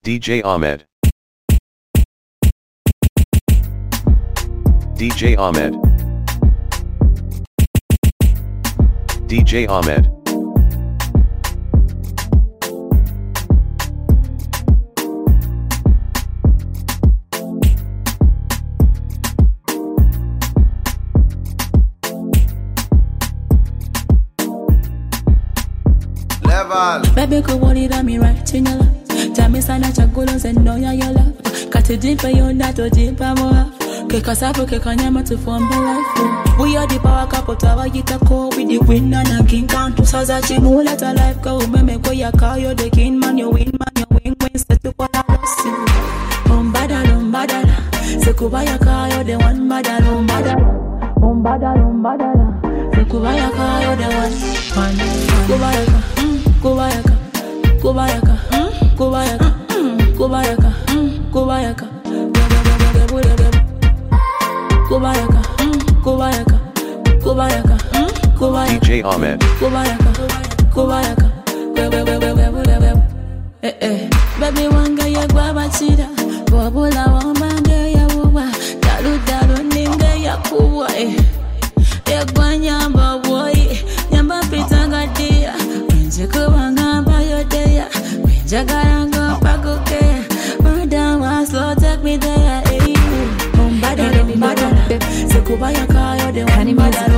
DJ Ahmed. DJ Ahmed. DJ Ahmed. Baby, go worry that me right in your love. Tell me sana chagulos and know ya your love. Cut it deep for you, not to deep more. Keka sapo keka nyama to form the life. We are the power couple tower yita ko with the win and a king count to sazachi mo let a life go. Meme go ya car, you're the king man, you win man, you win set to what I lost. Umbadala. Sekubaya car, you're the one badala. Umbadala. Sekubaya car, you're the one. Kubayaka. DJ Ahmed. Baby wanga ya gwabachira bobula wambande ya wuwa dalu ninga ya kuwa ya gwanyamba boy nyamba pitanga dia njikubanga bayodeya jagaranga pagoke murder was slow take me there umbada sekubaya kayo de umbada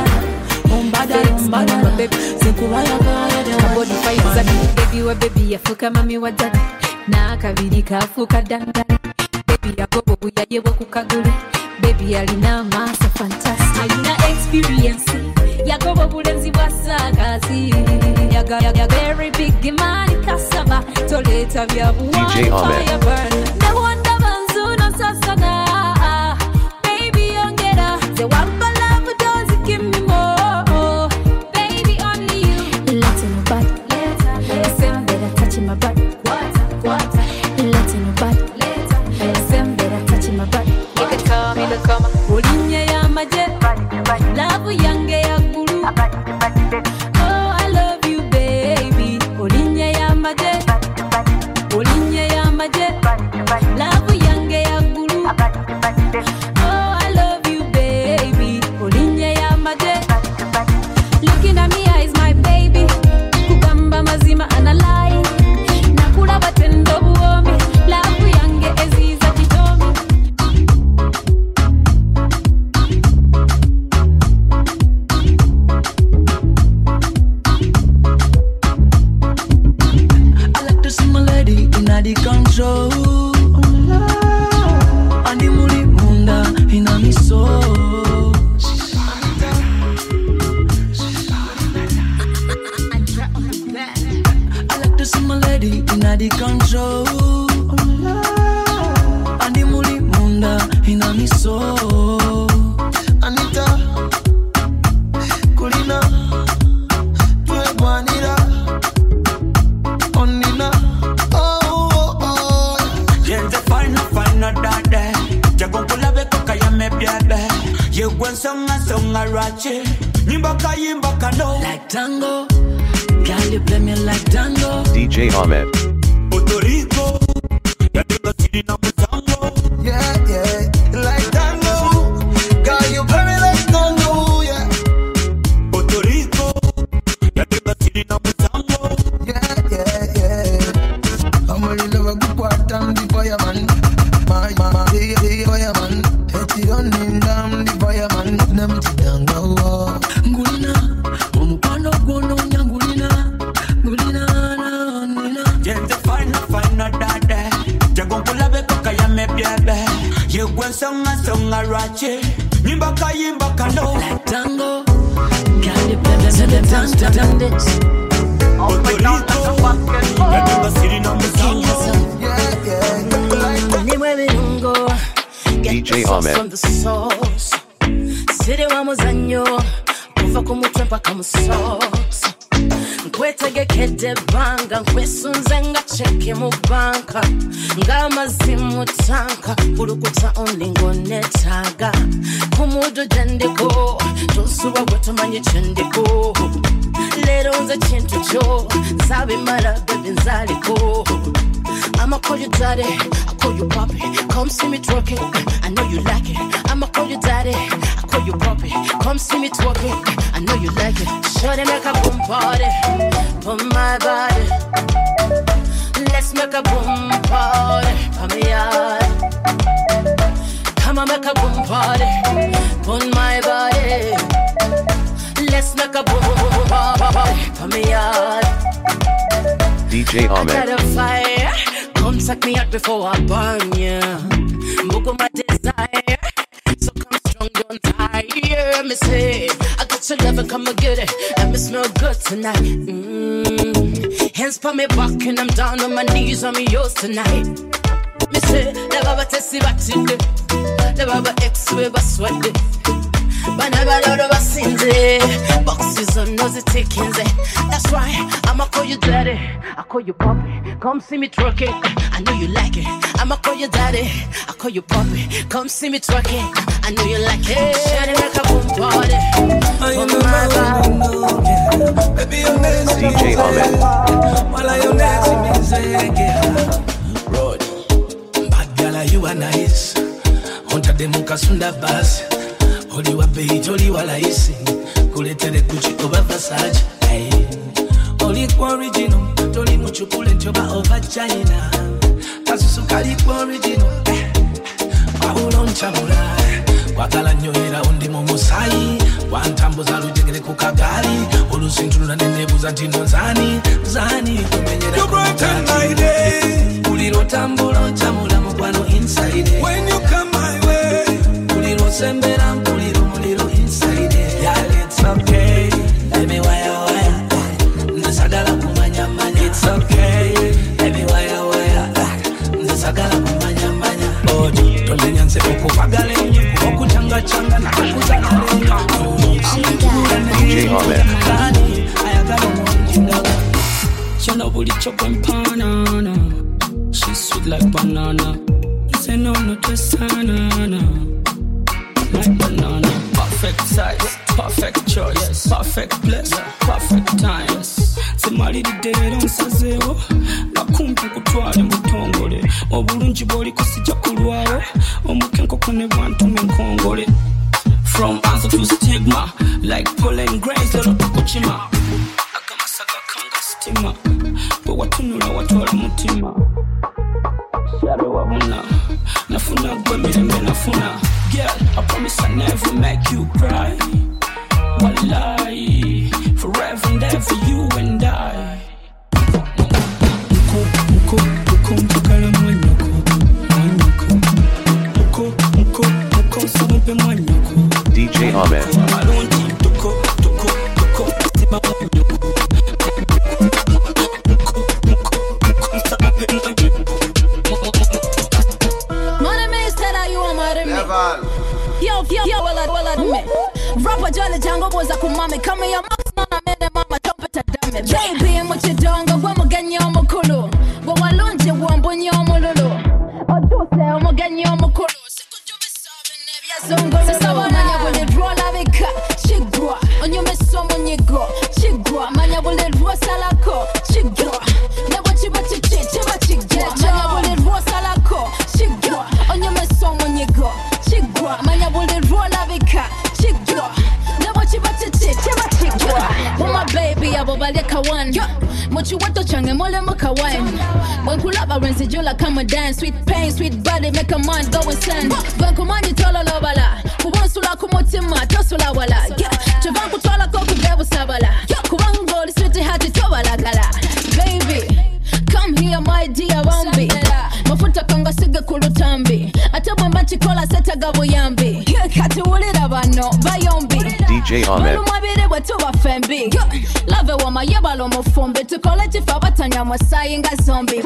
sekubaya kayo de body fire baby wa baby afuka mami wa daddy na kabiri kafuka dangani baby yagobo buyaye wo kukagule baby alina masa fantastic alina experience yagobo bulenzi bwasagazi yaga very big man kasaba toleta bya DJ Ahmed. the wonder banzuno sasana baby ongera the one love does give me more baby only you letting me back same better touching my butt letting me back same better touching my butt you can call me the coma ulinye ya maje love yange ya guru oh I love you baby ulinye ya maje love yange ya guru oh I love you baby ulinye ya maje looking at me eyes my baby kugamba mazima analai nakula batendo buomi love yange eziza kitomi I like to see my lady in the control. And the muri munda in a miso. I like to see my lady in the control. And the muri munda in a miso. Anita, Kulina, Tuebanira, Onina. Like tango, girl you play me like tango. DJ Ahmed. Puerto Rico, ya tengo city no me tango. Yeah, like tango, girl you play me like tango. Yeah, Puerto Rico, ya tengo city no me tango. Yeah. I'm only love a good part time the fireman. My fireman, it's on him down the fireman. Never to down no. Ngulina, umupano gono nyangulina. Ngulina na nina. Gente fine dada. Jagon kula be koka ya me biebe. Ye gwen songa rache. Nimba no. Like tango, can't you play the tango? Oh my God, I never see no tango. Yeah. Anywhere we don't go, get DJ the sauce Ahmed. from the sauce. City wa muzanyo, kuva kumutwepa kamusosa. Nkwetege kede banga, nkwesunze nga cheke mu banka. Ngama zimu tanka, kurukuta only ngonetaga. Kumudu jendeko, tosuwa watumanye chendeko. Lero unze chintu cho, sabi mara baby nzaliko. I'ma call you daddy, I call you papi. Come see me twerking, I know you like it. I'ma call you daddy, I call you papi. Come see me twerking, I know you like it. Shorty make a boom party, boom my body. Let's make a boom party, for me yard. Come on, make a boom party, boom my body. Let's make a boom party, for me yard. DJ Ahmed. I got a fire. Come suck me out before I burn you. Book on my desire. So come strong, don't tire. Me say, I got your love and come and get it. And me smell good tonight. Hands for me back and I'm down on my knees on me yours tonight. Me say, the baba tessi batinde. The baba ex we baswade. But never know the basinze. Boxes on nose taking. That's right, I'ma call you daddy. I call you papi. Come see me twerking. I know you like it. I'ma call you daddy. I call you papi. Come see me twerking. I know you like it. Shawty make a boom party. Boom my body. Baby, you're next. DJ Ahmed. While I am next to me, say, yeah. Road. Bad girl, you are nice. Hunter them kasunda bus. Oli wa beach, oli wa laisi. Kuletere Gucci over Versace. Hey. Oli kwa original. Toli muchukule nchoba over China. Kasusukali kwa original. Paulo nchamula. Wakala nyohera undi momusai. Wantambuza lujegere kukagari. Olusintruna nenebuza ntino zani. Zani kumenyera you brighten my day. Uliro tambulo nchamula mkwano inside. When you come my way. Uliro sembera muliro inside. Yeah, it's okay. Let me wire. Nisagala kumanya manya. It's okay. Let me wire. Nisagala kumanya manya. Body, don't nyanse okupagale. Okuchanga changa na okutana. DJ Ahmed. Chana buli chokwe mpanana. She's sweet like banana. Say no to sanana. Like banana. Perfect size, perfect choice, perfect place, perfect time. Semali di dead on sazeo. Bakumpi kutwale mutongole. Obulungi boli kusija kulwao. Omukenko kone bwantu menkongole. From answer to stigma, like pollen grains, little kuchima. Akamasaga kanga stima, but watunula watola mutima. Shadow wabuna, nafuna gwemire nafuna. Girl, I promise I never make you cry. Wallahi, forever and ever you and I. Muko, mtukala mwanyoko. Muko, sababe mwanyoko. DJ Ahmed. Rapper Jolly Jango was a kumame. Come here, mama, mene mama, top it a dame. Baby, and what you don't go, I'm again your mokolo. But I lunch you won't bring your mololo. Or do say, I'm again your mokolo. Manya will it roll a vika, chigua. On you miss someone you go, chigua. Manya will it roll salako, chigua. Never chigua. Manya will it roll salako, chigua. On you miss someone you go, chigua. Manya will it roll a vika, chigua. Never chigua. Oh my baby, I will like a one. Mochi wato change mole moka wine. When kulaba renzi jola come and dance. Sweet pain, sweet body make a man go insane. When kumani tola lobala, kuwansula kumotima tosula wala. Chavan kutola koku bebu sabala. Kuwango li sweet hati towala gala. Baby, come here my dear wambi. Mafuta kanga siga kulutambi. Atabwe mbachi kola seta gabo yambi. Kati ulira bano bayombi. DJ Ahmed. Love it wama yebalo mufumbi. Tukoleti fabatanya masayi nga zombie.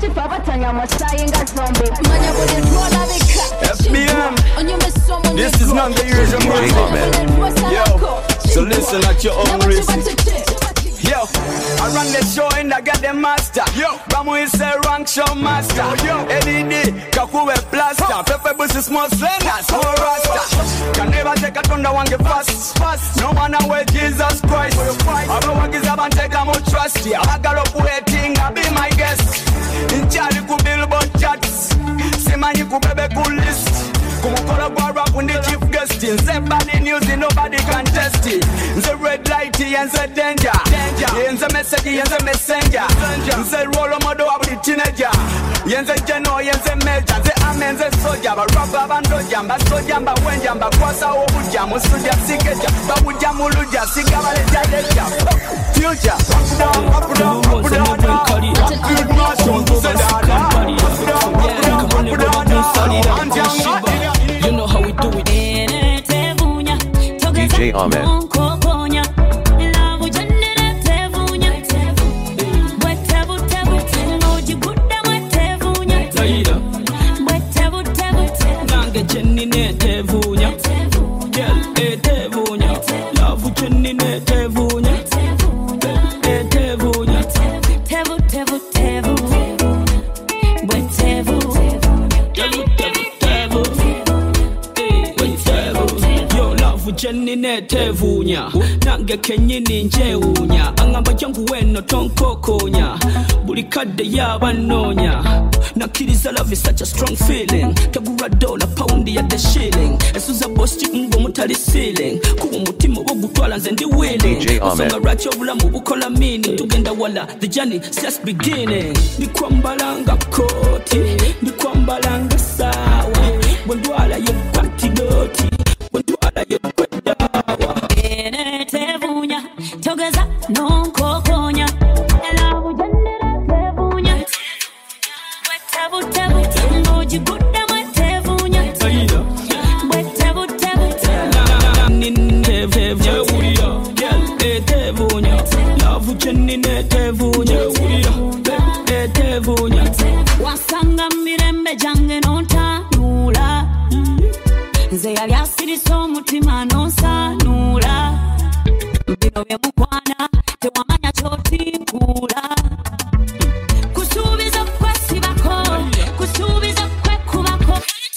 Manya buli rola vika. FBM. This is not the usual DJ Ahmed. Yo, so listen at your own risk. Yo, I run the show and I get the master. Yo, Bamu is a rank show master. Yo, Eddie, Kakuwe plaster. Pepe Bus is more slender, small rasta. Can never take a thunder one get fast. No one away Jesus Christ. I don't want to have take a more trust. I got up waiting, I'll be my guest. In Charlie could billboard chats. See man, you could baby cool list. Come on, collaborate with the chief guest. Say bad news, nobody can test it. The red light, and the danger. And the message, and the messenger. The role model of the teenager. And the general, and the major. The army, and the soldier. But rubber band, jamba, so jamba, when jamba, kwasa, obuja, musuja, sikeja, babuja, muluja, sigabale, jadeja. Future, up down, you know how we do it. DJ Ahmed. Jenny netevunya nange kenyini njewunya angamba jangu weno tonkokonya bulikadde yabanonya nakiriza love is such a strong feeling tagura dollar pound ya the shilling esuza boss ngo mutali ceiling kuba mutima ogutwala nze ndi willing songa right obulamu bukola mini tugenda wala the journey just beginning ni kwambalanga koti ni kwambalanga sawa bondwala ye patidoti bondwala ye tevunya togeza nonkokonya elabu jendera tevunya wetebu tebu ngoji gudda mwetevunya wetebu tebu nintevunya tevunya lavu jenine tevunya tevunya wasanga mirembe jange nontanula nze yali asirisa omutima nonsanula bino bye mukwana tewamanya kyotinkula kusuubiza kwesibako kusuubiza kwekubako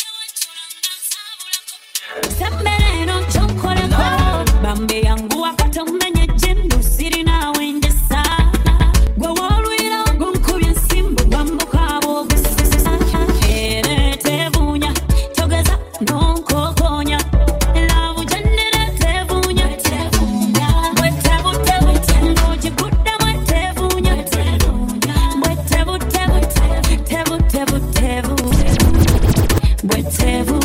sembere eno kyonkoleko bambe yangu wakatomenye jimbu siri nawe njesa gwe wolwira gunkubye ensimbu gwambuka bwogusisa ere tevunya togeza nonkokonya elabu jendere tevunya wetebu tebu ngoji gudda mwetevunya wetebu tebu tebu tebu wetebu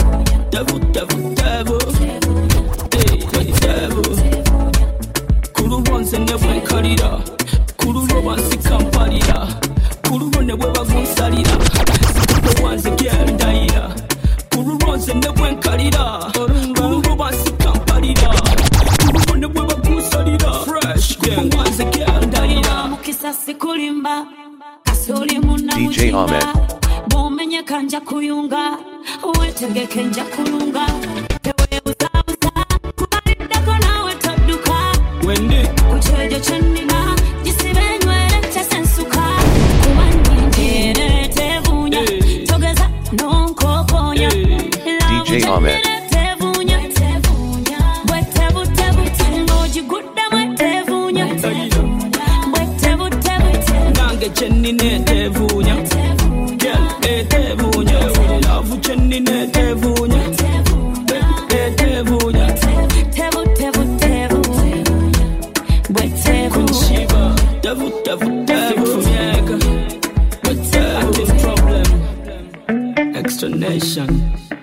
kulubonze ne bwenkalira kululo bansi kampalira kululo ne bwebagunsalira wanze gyendayira kulubonze ne bwenkalira kululo bansi kampalira kululo ne bwebagunsalira fresh wanze gyendayira mukisa sikulimba kasoli muna DJ Ahmed. bomenye kanja kuyunga wetegeke nja kulunga tewe buzabuza kubalidako nawe todduka wende kuchejo chenina jisibenywere kyasensuka kubanyinjire tevunya togeza nonkokonya DJ Ahmed. tevunya wetebu tebu ngoji gudda mwetevunya wetebu tebu nange jenine tevunya tevunya lavu jenine tevunya tevunya tebu tebu tebu wetebu Shiva, devil, yeah. Active problem, extra nation.